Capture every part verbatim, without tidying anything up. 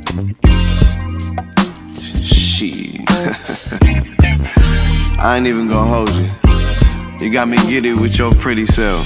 Shit. I ain't even gonna hold you. You got me giddy with your pretty self.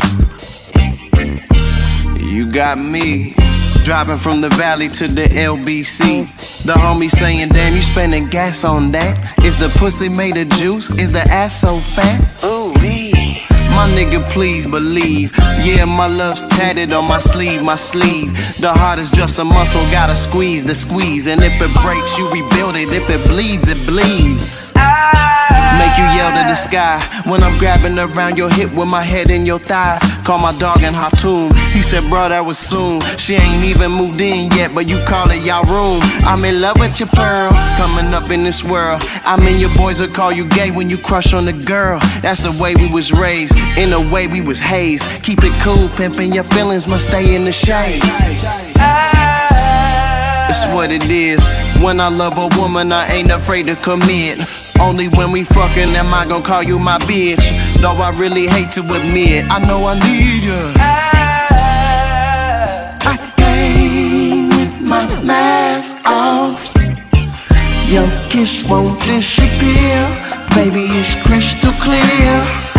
You got me driving from the valley to the L B C. The homie saying, damn, you spending gas on that? Is the pussy made of juice? Is the ass so fat? Ooh, wee. My nigga, please believe. Yeah, my love's tatted on my sleeve, my sleeve. The heart is just a muscle, gotta squeeze the squeeze. And if it breaks, you rebuild it. If it bleeds, it bleeds. Make you yell to the sky when I'm grabbing around your hip with my head in your thighs. Call my dog in Hatum. He said, bro, that was soon. She ain't even moved in yet, but you call it y'all room. I'm in love with your pearl, coming up in this world. I mean, your boys will call you gay when you crush on the girl. That's the way we was raised, in the way we was hazed. Keep it cool, pimpin', your feelings must stay in the shade. It's what it is. When I love a woman, I ain't afraid to commit. Only when we fucking am I gon' call you my bitch. Though I really hate to admit, I know I need you. I came with my mask off. Your kiss won't disappear. Baby, it's crystal clear.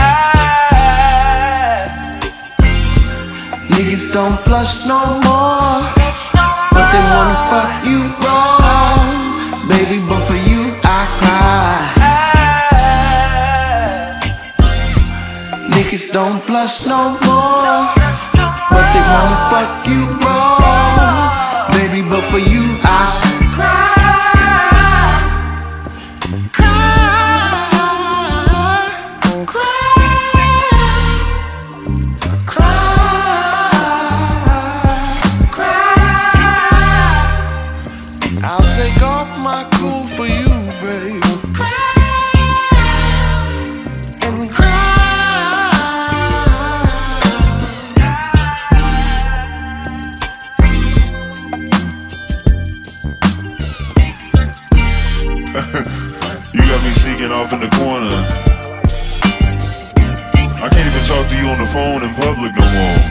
Niggas don't blush no more, but they wanna fuck you wrong. Baby, but for you I cry. Niggas don't blush no more, but they wanna fuck you wrong. Baby, but for you I cry. I'll take off my cool for you, babe. And cry. You got me sneaking off in the corner. I can't even talk to you on the phone in public no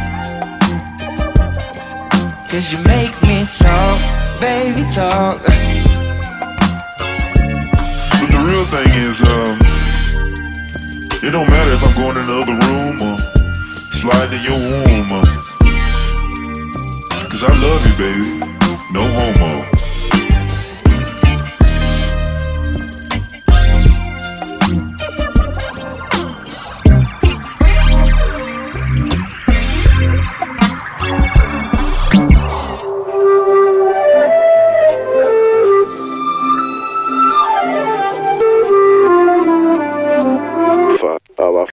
more. Cause you make me talk, baby, talk. But the real thing is, um, it don't matter if I'm going in the other room or sliding in your womb. Uh, Cause I love you, baby. No homo.